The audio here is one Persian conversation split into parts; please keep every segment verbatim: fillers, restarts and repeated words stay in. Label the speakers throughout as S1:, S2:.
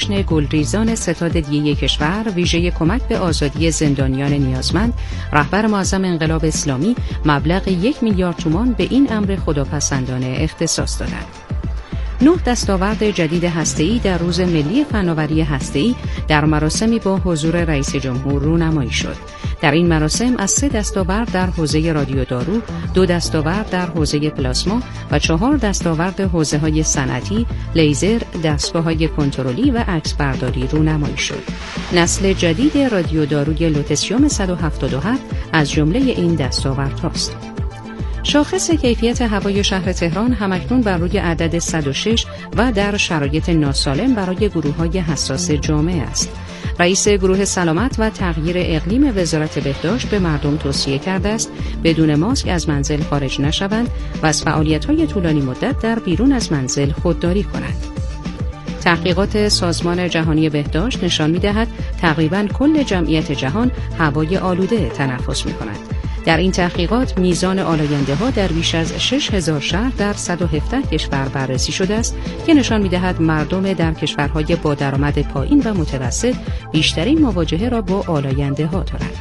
S1: جشن گلریزان ستاد دیه کشور ویژه کمک به آزادی زندانیان نیازمند، رهبر معظم انقلاب اسلامی مبلغ یک میلیارد تومان به این امر خداپسندانه اختصاص دادند. نه دستاورد جدید هسته‌ای در روز ملی فناوری هسته‌ای در مراسمی با حضور رئیس جمهور رونمایی شد. در این مراسم از سه دستاورد در حوزه رادیو دارو، دو دستاورد در حوزه پلاسما و چهار دستاورد حوزه‌های صنعتی، لیزر، دستگاه‌های کنترلی و عکسبرداری رونمایی شد. نسل جدید رادیو داروی لوتسیوم صد و هفتاد و هفت از جمله این دستاوردهاست. شاخص کیفیت هوای شهر تهران همکنون بر روی عدد صد و شش و در شرایط ناسالم برای گروه‌های حساس جامعه است. رئیس گروه سلامت و تغییر اقلیم وزارت بهداشت به مردم توصیه کرده است بدون ماسک از منزل خارج نشوند و از فعالیت‌های طولانی مدت در بیرون از منزل خودداری کنند. تحقیقات سازمان جهانی بهداشت نشان می‌دهد تقریباً کل جمعیت جهان هوای آلوده تنفس می‌کند. در این تحقیقات میزان آلاینده‌ها در بیش از شش هزار شهر در صد و هفده کشور بررسی شده است که نشان می‌دهد مردم در کشورهای با درآمد پایین و متوسط بیشترین مواجهه را با آلاینده‌ها دارند.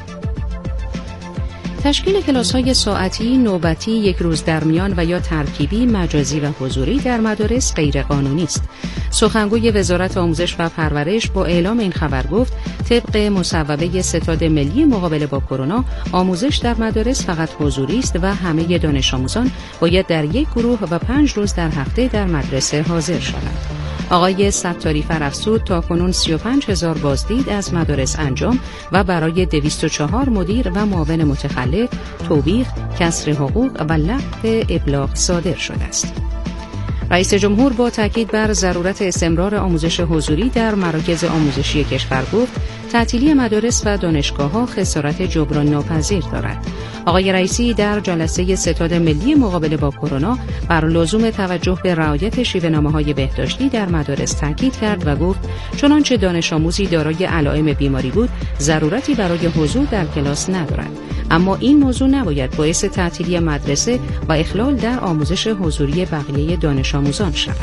S1: تشکیل کلاس‌های ساعتی، نوبتی، یک روز در میان و یا ترکیبی، مجازی و حضوری در مدارس غیرقانونی است. سخنگوی وزارت آموزش و پرورش با اعلام این خبر گفت طبق مصوبه ستاد ملی مقابله با کرونا، آموزش در مدارس فقط حضوری است و همه دانش آموزان باید در یک گروه و پنج روز در هفته در مدرسه حاضر شوند. آقای ستاری فرافزود تا کنون سی و پنج هزار بازدید از مدارس انجام و برای دویست و چهار مدیر و معاون متخلف توبیخ، کسر حقوق و لغو ابلاغ صادر شده است. رئیس جمهور با تاکید بر ضرورت استمرار آموزش حضوری در مراکز آموزشی کشور گفت تعطیلی مدارس و دانشگاه‌ها خسارت جبران ناپذیر دارد. آقای رئیسی در جلسه ستاد ملی مقابله با کرونا بر لزوم توجه به رعایت شیوه‌نامه‌های بهداشتی در مدارس تاکید کرد و گفت چنانچه دانش آموزی دارای علائم بیماری بود ضرورتی برای حضور در کلاس ندارد، اما این موضوع نباید باعث تعطیلی مدرسه و اخلال در آموزش حضوری بقیه دانش آموزان شود.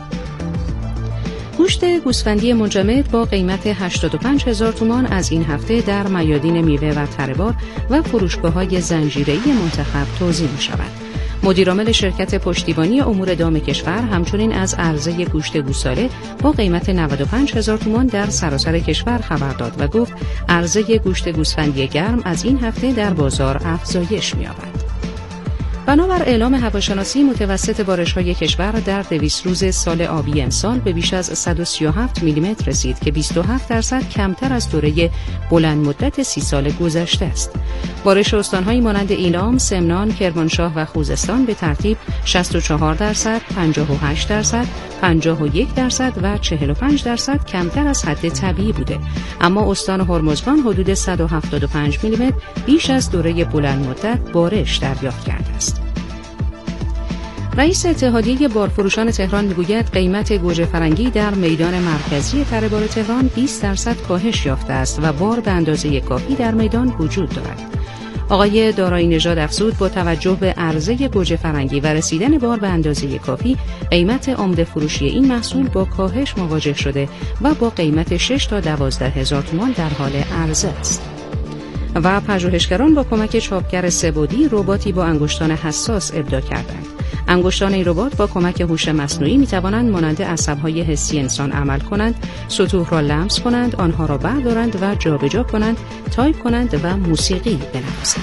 S1: گوشت گوسفندی منجمد با قیمت هشتاد و پنج هزار تومان از این هفته در میادین میوه و تره‌بار و فروشگاه‌های زنجیره‌ای منتخب توزیع می‌شود. مدیرعامل شرکت پشتیبانی امور دام کشور همچنین از عرضه گوشت گوساله با قیمت نود و پنج هزار تومان در سراسر کشور خبر داد و گفت عرضه گوشت گوسفندی گرم از این هفته در بازار افزایش می‌یابد. بنابر اعلام هواشناسی متوسط بارش‌های کشور در دویست روز سال آبی امسال به بیش از صد و سی و هفت میلیمتر رسید که بیست و هفت درصد کمتر از دوره بلند مدت سی سال گذشته است. بارش استان‌هایی مانند ایلام، سمنان، کرمانشاه و خوزستان به ترتیب شصت و چهار درصد، پنجاه و هشت درصد، پنجاه و یک درصد و چهل و پنج درصد کمتر از حد طبیعی بوده، اما استان هرمزگان حدود صد و هفتاد و پنج میلیمتر بیش از دوره بلند مدت بارش دریافت کرده است. رئیس اتحادیه بارفروشان تهران میگوید قیمت گوجه فرنگی در میدان مرکزی تره‌بار تهران بیست درصد کاهش یافته است و بار به اندازه کافی در میدان وجود دارد. آقای دارایی نژاد افزود با توجه به عرضه گوجه فرنگی و رسیدن بار به اندازه کافی، قیمت عمده فروشی این محصول با کاهش مواجه شده و با قیمت شش تا دوازده هزار تومان در حال عرضه است. و پژوهشگران با کمک چاپگر سه‌بعدی رباتی با انگشتان حساس ابداع کردند. انگشتان این ربات با کمک هوش مصنوعی می‌توانند مانند عصب‌های حسی انسان عمل کنند، سطوح را لمس کنند، آنها را بردارند و جابجا کنند، تایپ کنند و موسیقی بنوازند.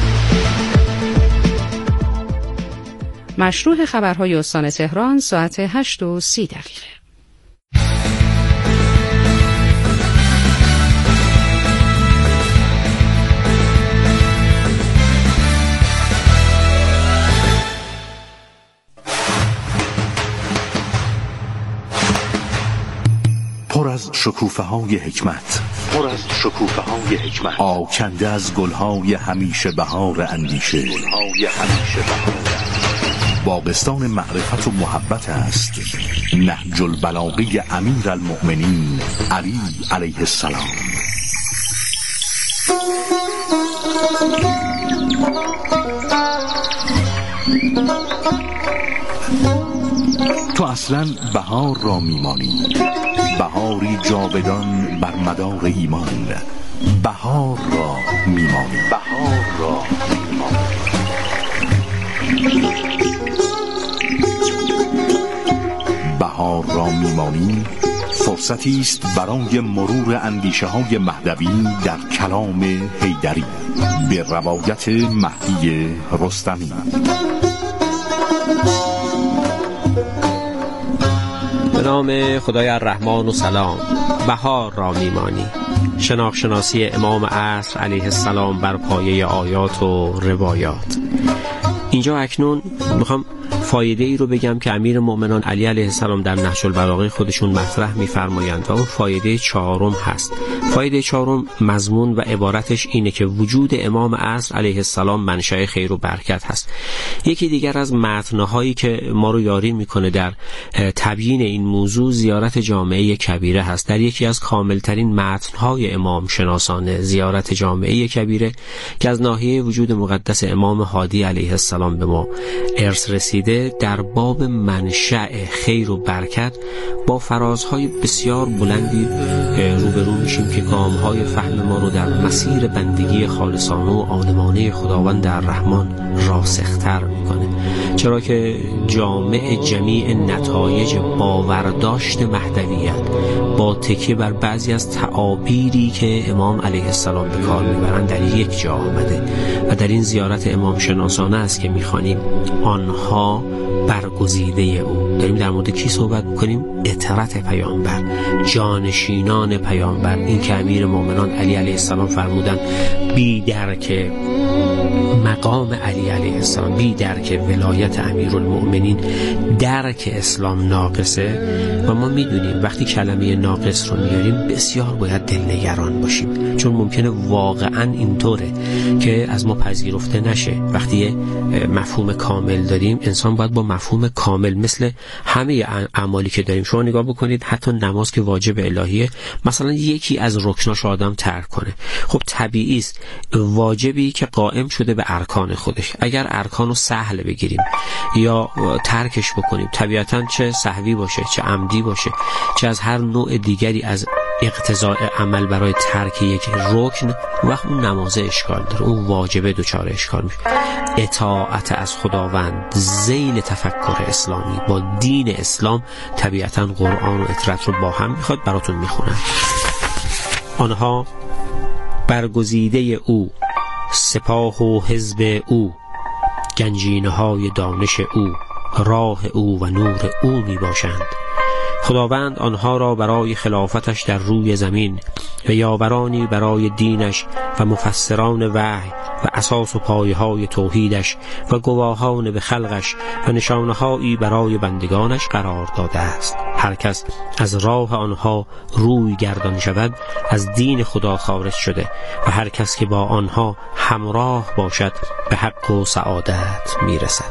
S1: مشروع خبرهای استان تهران ساعت هشت و سی دقیقه.
S2: پر از شکوفه‌های حکمت، پر از شکوفه‌های حکمت، آکنده از گل‌های همیشه بهار اندیشه، گل‌های همیشه بهار. باغستان معرفت و محبت است نهج البلاغه امیر المؤمنین علی علیه السلام. تو اصلاً بهار را میمانی، بهاری جاودان بر مدار ایمان. بهار را میمانی، بهار را میمانی. بهار را میمانی فرصتی است برای مرور اندیشه های مهدوی در کلام حیدری به روایت مهدی رستمی.
S3: به نام خدای الرحمن و سلام. بهار را میمانی، شناخت شناسی امام عصر علیه السلام بر پایه آیات و روایات. اینجا اکنون میخوام فایده ای رو بگم که امیر مؤمنان علی علیه السلام در نهج البلاغه خودشون مطرح می‌فرمایند و اون فایده چهارم هست. فایده چهارم مضمون و عبارتش اینه که وجود امام عصر علیه السلام منشأ خیر و برکت هست. یکی دیگر از متن‌هایی که ما رو یاری میکنه در تبیین این موضوع زیارت جامعه کبیره هست. در یکی از کاملترین متن‌های امام شناسانه زیارت جامعه کبیره که از ناحیه وجود مقدس امام هادی علیه السلام به ما ارث رسیده، در باب منشأ خیر و برکت با فرازهای بسیار بلندی روبرو میشیم که گامهای فهم ما رو در مسیر بندگی خالصانه و عالمانه خداوند در رحمان راسختر میکنه، چرا که جامع جمیع نتایج باورداشت مهدویت با تکیه بر بعضی از تعابیری که امام علیه السلام به کار میبرند در یک جا آمده و در این زیارت امام شناسانه است که میخوانیم آنها برگزیده او. داریم در مورد کی صحبت میکنیم؟ اطرت پیامبر، جانشینان پیامبر. این که امیر مؤمنان علی علیه السلام فرمودن بی درک مقام علی علیه السلام، بی درک ولایت امیرالمؤمنین درک اسلام ناقصه. و ما میدونیم وقتی کلمه ناقص رو میاریم بسیار باید دلنگران باشیم، چون ممکنه واقعا اینطوره که از ما پذیرفته نشه. وقتی مفهوم کامل داریم انسان باید با مفهوم کامل مثل همه اعمالی که داریم، شما نگاه بکنید حتی نماز که واجب الهیه، مثلا یکی از رکناش آدم ترک کنه، خب طبیعی است واجبی که قائم شده به ارکان خودش، اگر ارکانو سهل بگیریم یا ترکش بکنیم، طبیعتا چه سهوی باشه چه عمدی باشه چه از هر نوع دیگری از اقتضاء عمل برای ترک یک رکن، وقت اون نماز اشکال داره، اون واجبه دوچار اشکال میشه. اطاعت از خداوند ذیل تفکر اسلامی با دین اسلام طبیعتا قرآن و اطرت رو با هم میخواد. براتون میخونم. آنها برگزیده او، سپاه و حزب او، گنجینه های دانش او، راه او و نور او می باشند. خداوند آنها را برای خلافتش در روی زمین و یاورانی برای دینش و مفسران وحی و اساس و پایه‌های توحیدش و گواهان به خلقش و نشانه‌هایی برای بندگانش قرار داده است. هر کس از راه آنها روی گردان شود از دین خدا خارج شده و هر کس که با آنها همراه باشد به حق و سعادت میرسد.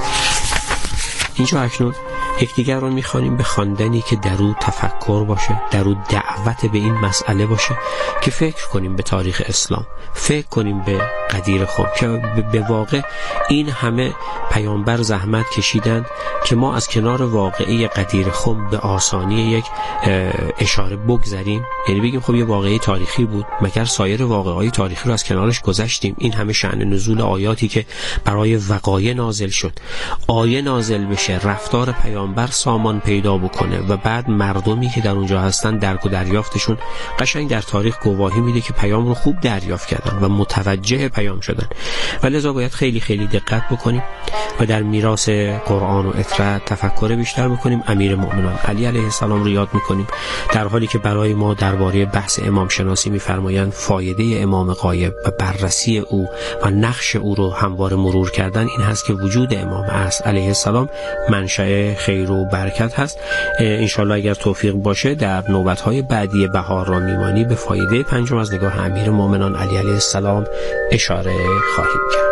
S3: اینجا اکنون یکدیگر رو میخوانیم به خواندنی که در او تفکر باشه، در او دعوت به این مسئله باشه که فکر کنیم به تاریخ اسلام، فکر کنیم به قدیر خم که به واقع این همه پیامبر زحمت کشیدن که ما از کنار واقعه قدیر خم به آسانی یک اشاره بگذریم، یعنی بگیم خب یه واقعه تاریخی بود، مگر سایر واقعه‌های تاریخی رو از کنارش گذشتیم؟ این همه شأن نزول آیاتی که برای وقایع نازل شد، آیه نازل بشه، رفتار پیامبر سامان پیدا بکنه و بعد مردمی که در اونجا هستن درک و دریافتشون قشنگ در تاریخ گواهی میده که پیام رو خوب دریافت کردن و متوجه پیام شدن. و لذا باید خیلی خیلی دقت بکنیم و در میراث قرآن و اطرت تفکر بیشتر بکنیم. امیر مؤمنان علی علیه السلام رو یاد میکنیم در حالی که برای ما درباره بحث امام شناسی میفرمایند فایده امام غایب و بررسی او و نقش او رو همواره مرور کردن این هست که وجود امام عصر علیه السلام منشأ خیر و برکت هست. انشالله اگر توفیق باشه در نوبت‌های بعدی بهار را میمانی به فایده پنجم از نگاه امیر مؤمنان علی علیه السلام اشاره خواهیم کرد.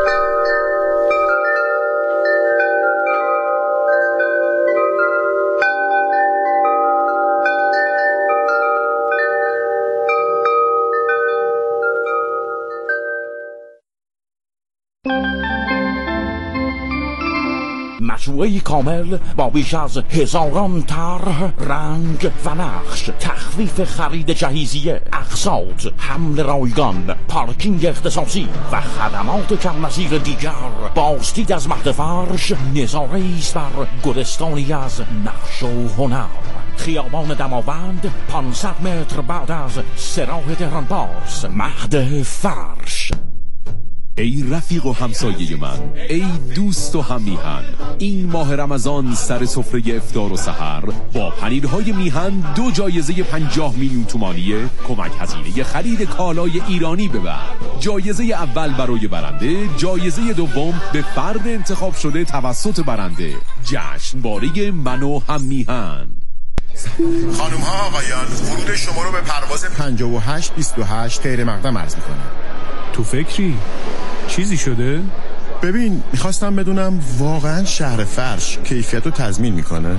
S4: مجموعه کامل با بیش از هزاران طرح، رنگ و نقش، تخفیف خرید جهیزیه، اقساط، حمل رایگان، پارکینگ اختصاصی و خدمات کم نظیر دیگر. بازدید از مهد فرش نظاره ایست بر گلستانی از نقش و هنر. خیابان دماوند پانصد متر بعد از سراح تهران پارس. مهد فرش.
S5: ای رفیق و همسایه من، ای دوست و هم میهن، این ماه رمضان سر سفره افطار و سحر با پنیرهای میهن دو جایزه پنجاه میلیون تومانی کمک هزینه خرید کالای ایرانی ببر. جایزه اول برای برنده، جایزه دوم به فرد انتخاب شده توسط برنده. جشنواره من و هم میهن.
S6: خانم ها آقایان، ورود شما رو به پرواز پنجاه و هشت بیست و هشت غیر مقدم عرض میکنم.
S7: تو فکری؟ چیزی شده؟
S6: ببین، میخواستم بدونم واقعا شهر فرش کیفیت رو تضمین میکنه؟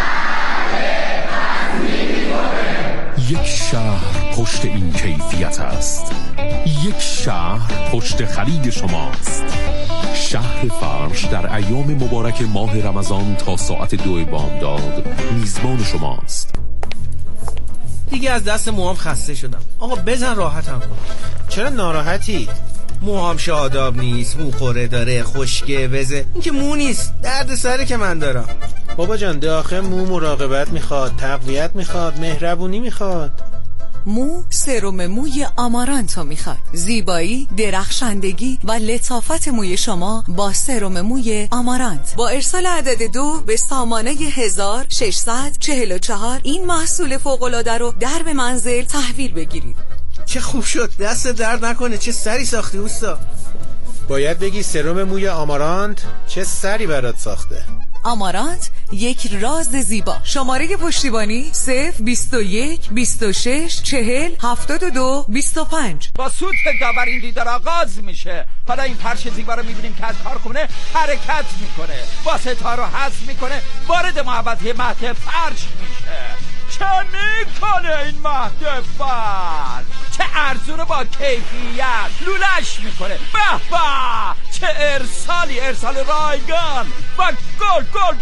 S5: یک شهر پشت این کیفیت است. یک شهر پشت خرید شماست. شهر فرش در ایام مبارک ماه رمضان تا ساعت دو بامداد میزبان شماست.
S8: دیگه از دست موهام خسته شدم. آقا بزن راحتم کن.
S7: چرا ناراحتی؟
S8: موهام شاداب نیست، مو خوره داره، خشکه وزه. این که مو نیست، درد سره که من دارم.
S7: بابا جان، داخل مو مراقبت میخواد، تقویت میخواد، مهربونی میخواد.
S9: مو سرم موی آمارانتو میخواد. زیبایی، درخشندگی و لطافت موی شما با سرم موی آمارانت. با ارسال عدد دو به سامانه هزار و ششصد و چهل و چهار این محصول فوق‌العاده رو در به منزل تحویل بگیرید.
S8: چه خوب شد، دست درد نکنه. چه سری ساختی اوستا.
S7: باید بگی سرم موی آمارانت چه سری برات ساخته.
S9: آمارانت، یک راز زیبا. شماره پشتیبانی صفر بیست و یک بیست و شش چهل هفتاد و دو بیست و پنج.
S10: با سوت داور این دیدار آغاز میشه. حالا این فرش زیبا رو میبینیم که از کارخونه حرکت میکنه، واسطه رو حذف میکنه، وارد محوطه مهد فرش میشه. چه میکنه این مهد فرش؟ چه ارزون با کیفیت لولش میکنه. به به، چه ارسالی، ارسال رایگان و گل گل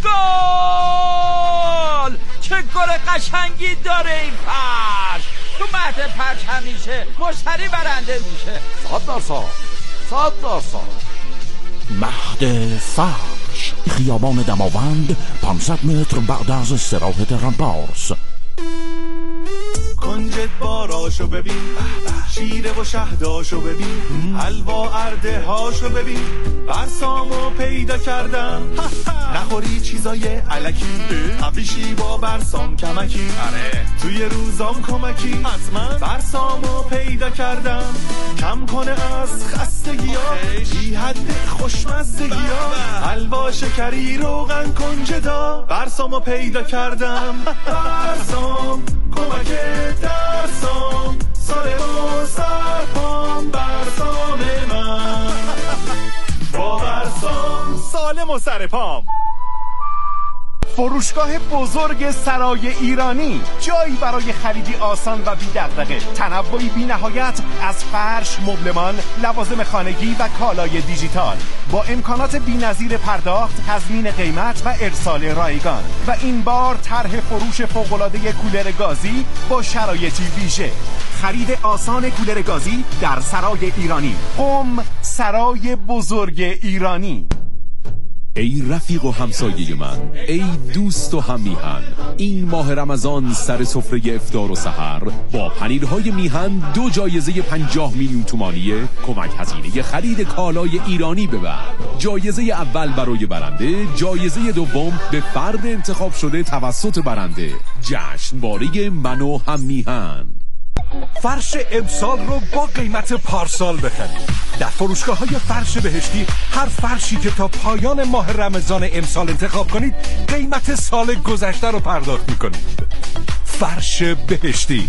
S10: گل. چه گل قشنگی داره این فرش. تو مهد فرش همیشه مشتری برنده میشه.
S4: صد درصد صد درصد. مهد فرش، خیابان دماوند پانصد متر بعد از سراح تهران پارس.
S11: کنجد باراشو ببین، شیره و شهداشو ببین، حلوا ارده هاشو ببین، برسامو پیدا کردم. نخوری چیزای علکی، ابریشی با برسام کمکی، توی روزام کمکی. حتما برسامو پیدا کردم، کم کنه از خستگی ها، بی حد خوشمزگی ها. حلوا شکری روغن کنجدا، برسامو پیدا کردم. برسام کمک درسام، سال و سرپام، برسام من با برسام سالم و سرپام. فروشگاه بزرگ سرای ایرانی، جایی برای خریدی آسان و بی دغدغه. تنوعی بی نهایت از فرش، مبلمان، لوازم خانگی و کالای دیجیتال با امکانات بی‌نظیر پرداخت، تضمین قیمت و ارسال رایگان. و این بار طرح فروش فوق‌العاده کولر گازی با شرایطی ویژه. خرید آسان کولر گازی در سرای ایرانی. قم، سرای بزرگ ایرانی.
S5: ای رفیق و همسایه من، ای دوست و هم میهن، این ماه رمضان سر سفره افطار و سحر با پنیرهای میهن دو جایزه پنجاه میلیون تومانی کمک هزینه خرید کالای ایرانی ببر. جایزه اول برای برنده، جایزه دوم به فرد انتخاب شده توسط برنده. جشنواره من و هم میهن.
S12: فرش امسال رو با قیمت پارسال بخرید. در فروشگاه های فرش بهشتی هر فرشی که تا پایان ماه رمضان امسال انتخاب کنید قیمت سال گذشته رو پرداخت میکنید. فرش بهشتی.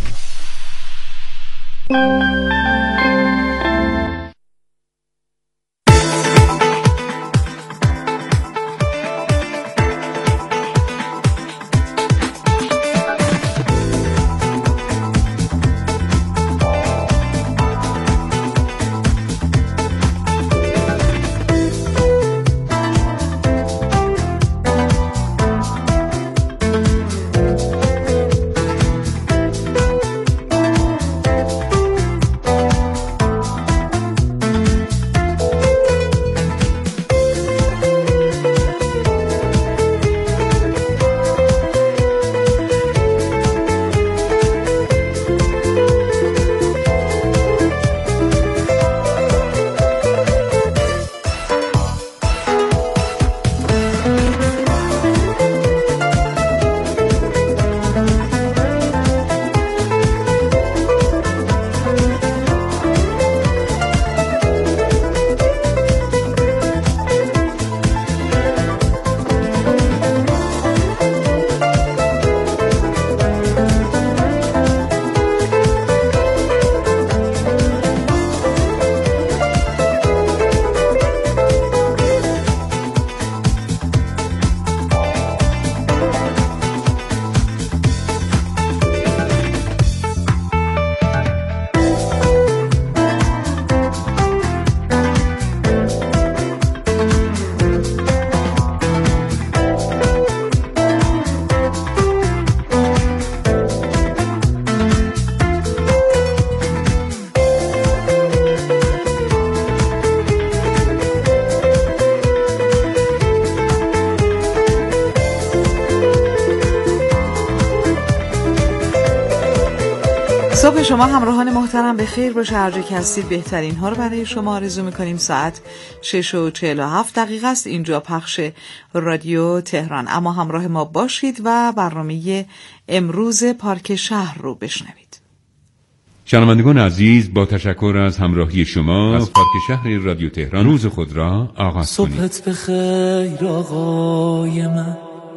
S13: صبح شما همراهان محترم به خیر باشه. هر جا که هستید بهترین ها رو برای شما آرزو میکنیم. ساعت شش و چهل و هفت دقیقه است. اینجا پخش رادیو تهران. اما همراه ما باشید و برنامه امروز پارک شهر رو بشنوید.
S14: شنوندگان عزیز، با تشکر از همراهی شما از پارک شهر رادیو تهران روز خود را آغاز کنید.
S15: صبحت بخیر آقای من،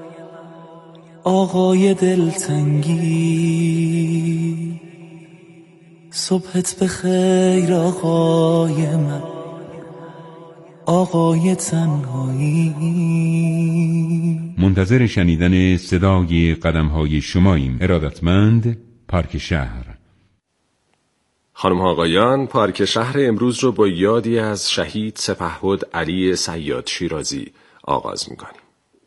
S15: آقای دلتنگی. صبحت بخیر آقای من، آقای تنهایی.
S14: منتظر شنیدن صدای قدم‌های شماییم. ارادتمند، پارک شهر.
S3: خانم ها آقایان، پارک شهر امروز رو با یادی از شهید سپهبد علی صیاد شیرازی آغاز می‌کنیم.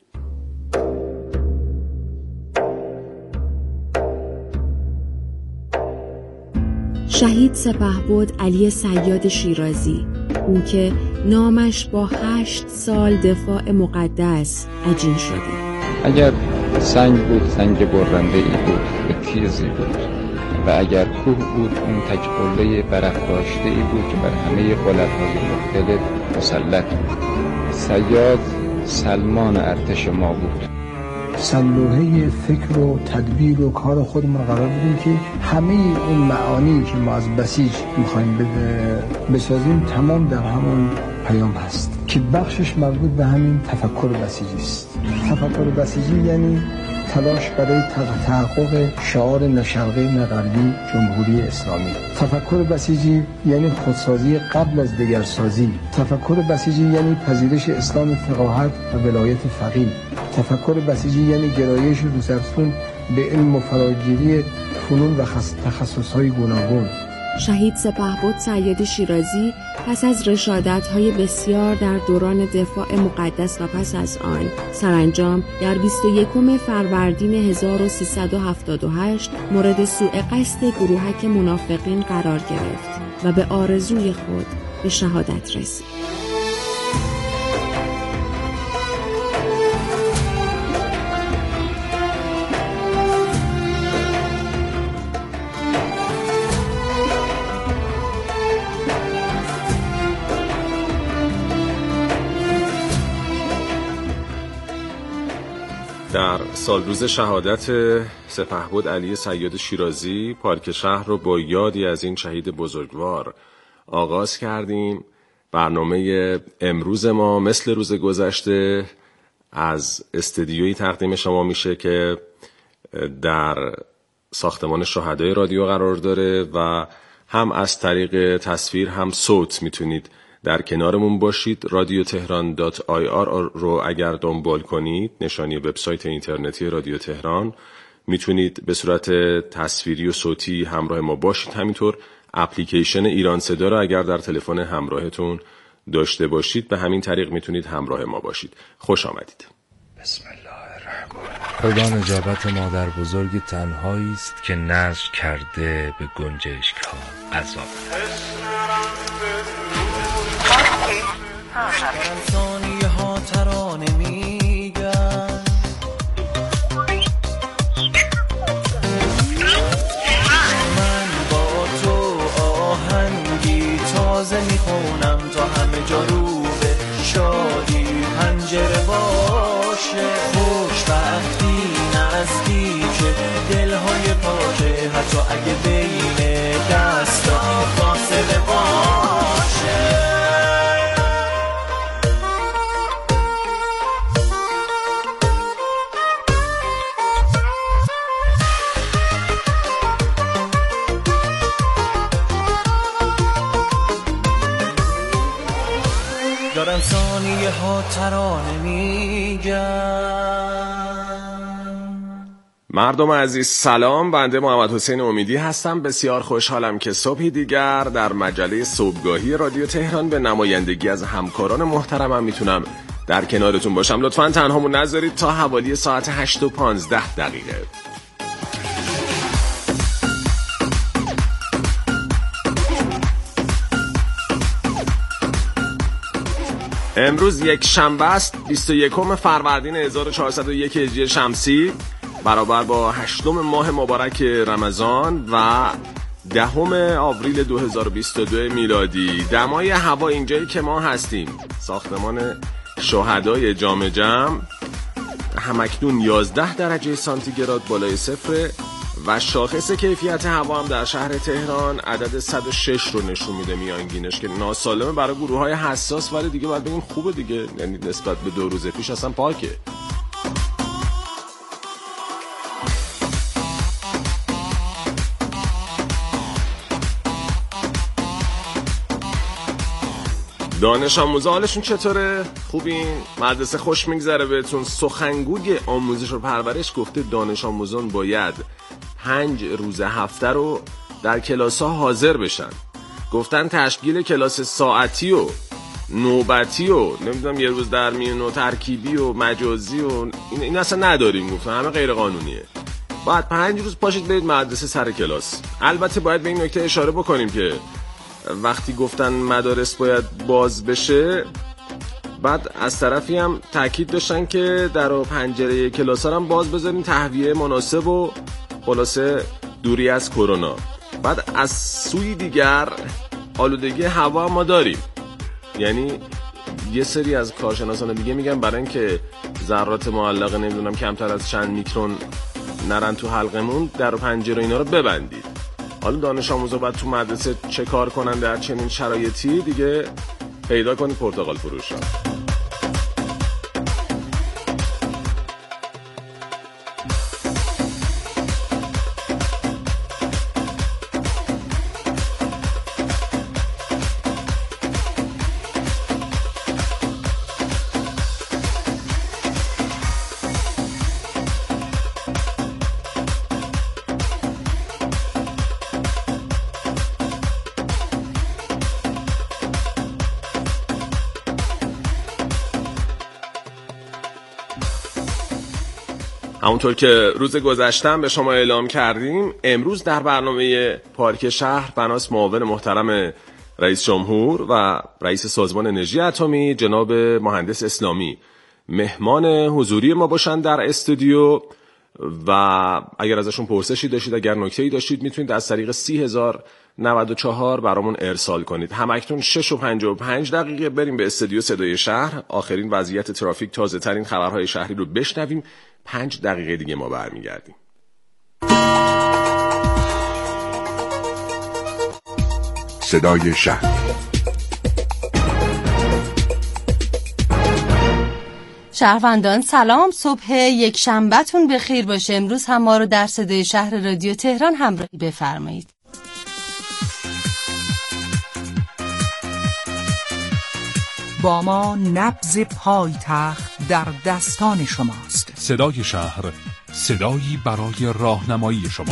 S16: شهید سپهبد علی صیاد شیرازی، او که نامش با هشت سال دفاع مقدس عجین شده.
S17: اگر سنگ بود سنگ برنده ای بود به تیزی بود، و اگر کوه بود اون تک قله برافراشته ای بود که بر همه قلت‌های مختلف مسلط بود. صیاد سلمان ارتش ما بود.
S18: سلوحه فکر و تدبیر و کار خودمون قرار بدیم که همه اون معانی که ما از بسیج میخوایم بسازیم تمام در همون پیام هست که بخشش مربوط به همین تفکر بسیجی است. تفکر بسیجی یعنی تلاش برای تحقق شعار نه شرقی نه غربی جمهوری اسلامی. تفکر بسیجی یعنی خودسازی قبل از دگرسازی. تفکر بسیجی یعنی پذیرش اسلام فقاهت و ولایت فقیه. تفکر بسیجی یعنی گرایش روزافزون به علم و فراگیری فنون و تخصص‌های گوناگون.
S16: شهید سپهبد صیاد شیرازی پس از رشادت‌های بسیار در دوران دفاع مقدس و پس از آن سرانجام در بیست و یکم فروردین هزار و سیصد و هفتاد و هشت مورد سوء قصد گروهک منافقین قرار گرفت و به آرزوی خود به شهادت رسید.
S3: در سالروز شهادت سپهبد علی صیاد شیرازی، پارک شهر رو با یادی از این شهید بزرگوار آغاز کردیم. برنامه امروز ما مثل روز گذشته از استدیویی تقدیم شما میشه که در ساختمان شهدای رادیو قرار داره و هم از طریق تصویر هم صوت میتونید در کنارمون باشید. رادیو تهران دات آی آر رو اگر دنبال کنید، نشانی وبسایت اینترنتی رادیو تهران، میتونید به صورت تصویری و صوتی همراه ما باشید. همینطور اپلیکیشن ایران صدا رو اگر در تلفن همراهتون داشته باشید، به همین طریق میتونید همراه ما باشید. خوش آمدید.
S19: بسم الله الرحمن الرحیم. خدا نجابت مادر بزرگ تنهایی است که نذر کرده به گنجشک‌ها عذاب.
S15: ثانیه ها ترانه میگن، من با تو آهنگی تازه میخونم تا همه جا رو به شادی پنجره باشه. خوشبختی نزدیکه دلهای پاکه، حتی اگه بین دستا فاصله باشه. دارم ثانیه ها ترانه میگن.
S3: مردم عزیز سلام، بنده محمد حسین امیدی هستم. بسیار خوشحالم که صبحی دیگر در مجله صبحگاهی رادیو تهران به نمایندگی از همکاران محترمم میتونم در کنارتون باشم. لطفاً تنهامون نذارید تا حوالی ساعت هشت و پانزده دقیقه. امروز یک شنبه است، بیست و یکم فروردین هزار و چهارصد و یک هجری شمسی، برابر با هشتم ماه مبارک رمضان و
S20: دهم آوریل دو هزار و بیست و دو میلادی. دمای هوا اینجایی که ما هستیم، ساختمان شهدای جام جم، همکنون یازده درجه سانتیگراد بالای صفر و شاخص کیفیت هوا هم در شهر تهران عدد صد و شش رو نشون میده میانگینش، که ناسالمه برای گروه‌های حساس، ولی دیگه باید بگیم خوبه دیگه، یعنی نسبت به دو روز پیش اصلا پاکه. دانش آموزا حالشون چطوره؟ خوبین؟ مدرسه خوش میگذره بهتون؟ سخنگوی آموزش و پرورش گفته دانش آموزان باید پنج روز هفته رو در کلاس ها حاضر بشن. گفتن تشکیل کلاس ساعتی و نوبتی و نمیدونم یه روز در میون و ترکیبی و مجازی و این, این اصلا نداریم. گفتن همه غیر قانونیه. باید پنج روز پاشید برید مدرسه سر کلاس. البته باید به این نکته اشاره بکنیم که وقتی گفتن مدارس باید باز بشه، بعد از طرفی هم تاکید داشتن که در و پنجره کلاس ها هم باز بذارین، تهویه مناسب و خلاصه دوری از کرونا. بعد از سوی دیگر آلودگی هوا ما داریم، یعنی یه سری از کارشناسان دیگه میگن برای اینکه ذرات معلقه نمیدونم کمتر از چند میکرون نرن تو حلقمون، در و پنجره اینا رو ببندید. حالا دانش آموزا باید تو مدرسه چه کار کنن در چنین شرایطی؟ دیگه پیدا کنید پرتقال فروش ها. همونطور که روز گذشتم به شما اعلام کردیم، امروز در برنامه پارک شهر بناس معاون محترم رئیس جمهور و رئیس سازمان انرژی اتمی جناب مهندس اسلامی مهمان حضوری ما باشن در استودیو، و اگر ازشون پرسشی داشتید، اگر نکته‌ای داشتید، میتونید از طریق سی هزار نود و چهار برامون ارسال کنید. همکنون شش و پنجاه و پنج دقیقه بریم به استودیو صدای شهر، آخرین وضعیت ترافیک، تازه ترین خبرهای شهری رو بشنویم. پنج دقیقه دیگه ما برمیگردیم.
S2: صدای شهر.
S21: شهروندان سلام، صبح یک شنبهتون بخیر باشه. امروز هم ما رو در صدای شهر رادیو تهران همراهی بفرمایید.
S22: با ما نبض پایتخت در دستان شماست.
S12: صدای شهر، صدایی برای راهنمایی شما.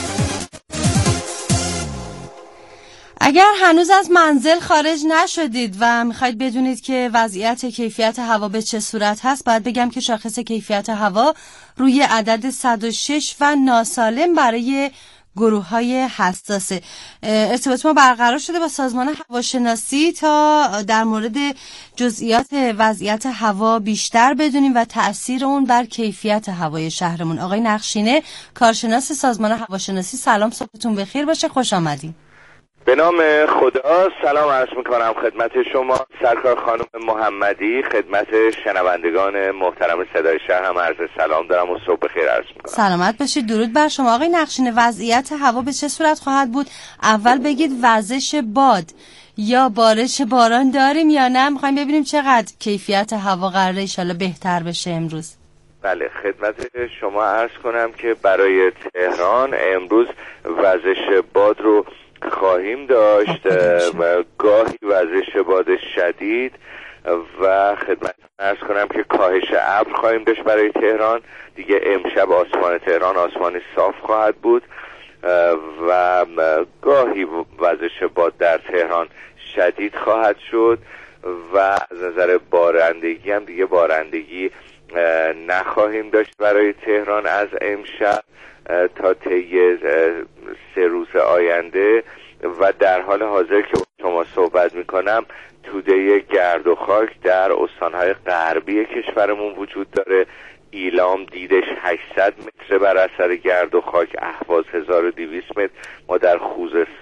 S21: اگر هنوز از منزل خارج نشدید و میخواید بدونید که وضعیت کیفیت هوا به چه صورت هست، باید بگم که شاخص کیفیت هوا روی عدد صد و شش و ناسالم برای گروه های حساسه. ارتباط ما برقرار شده با سازمان هواشناسی تا در مورد جزئیات وضعیت هوا بیشتر بدونیم و تأثیر اون بر کیفیت هوای شهرمون. آقای نقشینه، کارشناس سازمان هواشناسی، سلام، صبحتون بخیر باشه، خوش آمدین.
S23: به نام خدا سلام عرض میکنم خدمت شما سرکار خانم محمدی، خدمت شنوندگان محترم صدای شهر هم عرض سلام دارم و صبح بخیر عرض میکنم.
S21: سلامت باشید. درود بر شما. آقای نقشینه، وضعیت هوا به چه صورت خواهد بود؟ اول بگید وزش باد یا بارش باران داریم یا نه؟ میخوایم ببینیم چقدر کیفیت هوا قراره انشالله بهتر بشه امروز.
S23: بله، خدمت شما عرض کنم که برای تهران امروز وزش باد رو خواهیم داشت و گاهی وزش باد شدید و خدمت عرض کنم که کاهش ابر خواهیم داشت برای تهران. دیگه امشب آسمان تهران آسمان صاف خواهد بود و گاهی وزش باد در تهران شدید خواهد شد و از نظر بارندگی هم دیگه بارندگی نخواهیم داشت برای تهران از امشب تا طی سه روز آینده. و در حال حاضر که با شما صحبت میکنم توده گرد و خاک در استانهای غربی کشورمون وجود داره. ایلام دیدش هشتصد متر بر اثر گرد و خاک، اهواز هزار و دویست متر. ما در خوزستان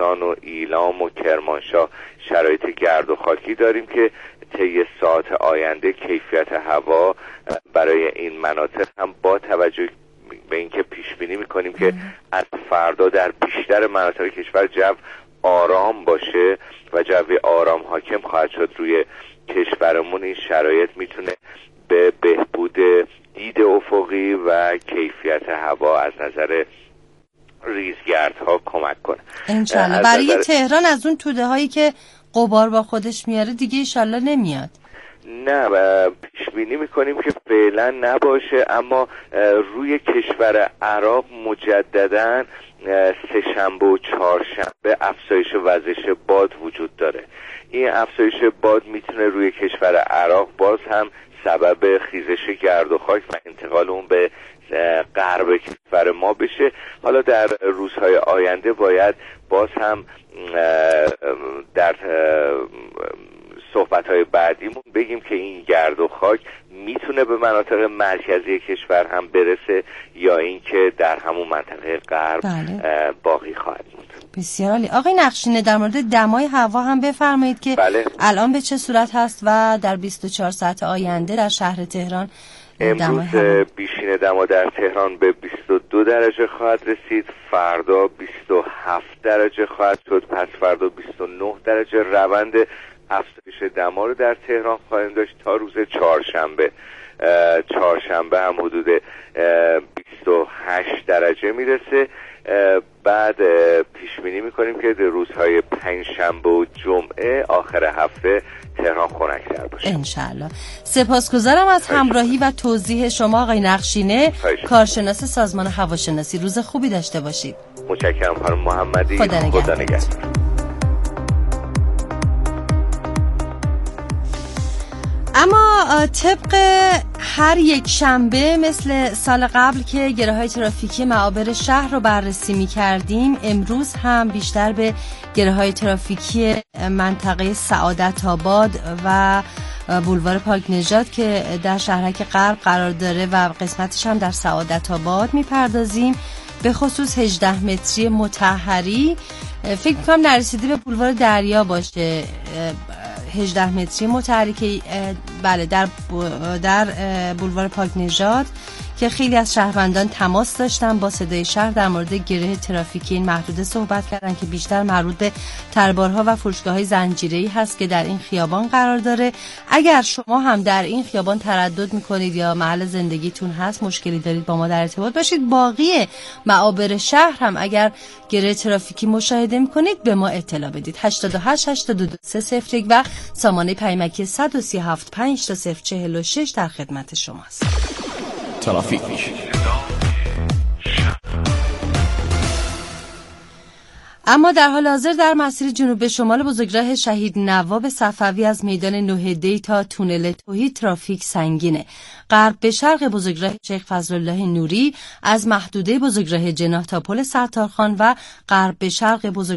S23: خراسان و ایلام و کرمانشاه شرایط گرد و خاکی داریم که طی ساعات آینده کیفیت هوا برای این مناطق هم با توجه به اینکه پیش بینی میکنیم که از فردا در بیشتر مناطق کشور جو آرام باشه و جو آرام حاکم خواهد شد روی کشورمون، این شرایط میتونه به بهبود دید افقی و کیفیت هوا از نظر ریزگردها کمک کنه.
S21: انشالله. برای نظر... تهران از اون توده هایی که غبار با خودش میاره دیگه انشالله نمیاد.
S23: نه، پیش بینی میکنیم که فعلا نباشه، اما روی کشور عراق مجددا سه شنبه و چهارشنبه افزایش وزش باد وجود داره. این افزایش باد میتونه روی کشور عراق باز هم سبب خیزش گرد و خاک و انتقال اون به غرب کشور ما بشه. حالا در روزهای آینده باید باز هم در صحبت‌های بعدیمون بگیم که این گرد و خاک میتونه به مناطق مرکزی کشور هم برسه یا اینکه در همون منطقه غرب بله. باقی خواهد موند.
S21: بسیار عالی. آقای نقشینه در مورد دمای هوا هم بفرمایید که
S23: بله.
S21: الان به چه صورت هست و در بیست و چهار ساعت آینده در شهر تهران
S23: امروز بیشین دما در تهران به بیست و دو درجه خواهد رسید، فردا بیست و هفت درجه خواهد شد، پس فردا بیست و نه درجه. روند افزایش دما رو در تهران خواهیم داشت تا روز چهارشنبه. چهارشنبه هم حدود بیست و هشت درجه میرسه. بعد پیش بینی میکنیم که در روزهای پنجشنبه و جمعه آخر هفته تهران خنک‌تر باشه
S21: انشالله. سپاسگزارم از همراهی و توضیح شما آقای نقشینه، کارشناس سازمان هواشناسی. روز خوبی داشته باشید.
S23: متشکرم خانم محمدی.
S21: خدا نگهدار. اما طبق هر یک شنبه مثل سال قبل که گره‌های ترافیکی معابر شهر رو بررسی می کردیم، امروز هم بیشتر به گره‌های ترافیکی منطقه سعادت آباد و بولوار پاک نژاد که در شهرک غرب قرار داره و قسمتش هم در سعادت آباد می پردازیم. به خصوص هجده متری مطهری فکر می‌کنم نرسیده به بولوار دریا باشه. هجده متری مطهری که بله در در بولوار پاک نژاد که خیلی از شهروندان تماس داشتن با صدای شهر در مورد گره ترافیکی این محدوده صحبت کردن که بیشتر مربوط به تربارها و فروشگاه‌های زنجیره‌ای هست که در این خیابان قرار داره. اگر شما هم در این خیابان تردد می‌کنید یا محل زندگیتون هست، مشکلی دارید، با ما در ارتباط باشید. باقی معابر شهر هم اگر گره ترافیکی مشاهده می‌کنید به ما اطلاع بدید. هشتاد و هشت هشتاد و دو سه صفر یک و سامانه پیامکی صد و سی و هفت پنج تا صفر چهل و شش در خدمت شماست.
S4: ترافیک.
S21: اما در حال حاضر در مسیر جنوب شمال بزرگراه شهید نواب صفوی از میدان نوحدی تا تونل توحید ترافیک سنگینه. غرب به شرق بزرگراه شیخ فضلالله نوری از محدوده بزرگراه جناح تا پل ستارخان و غرب به شرق بزرگراه